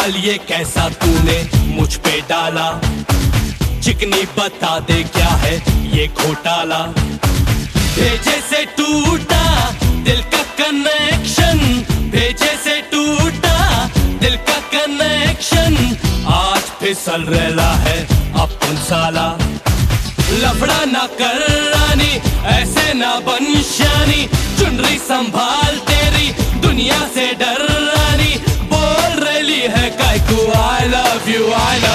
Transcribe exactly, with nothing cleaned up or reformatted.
जाल ये कैसा तूने मुझ पे डाला, चिकनी बता दे क्या है ये घोटाला। भेजे से टूटा दिल का कनेक्शन, भेजे से टूटा दिल का कनेक्शन, आज फिसल रेला है अपन साला। लफड़ा ना कर रानी ऐसे ना बन शानी, चुनरी संभाल तेरी दुनिया से डर रानी, बोल रही है काय को आई लव यू आई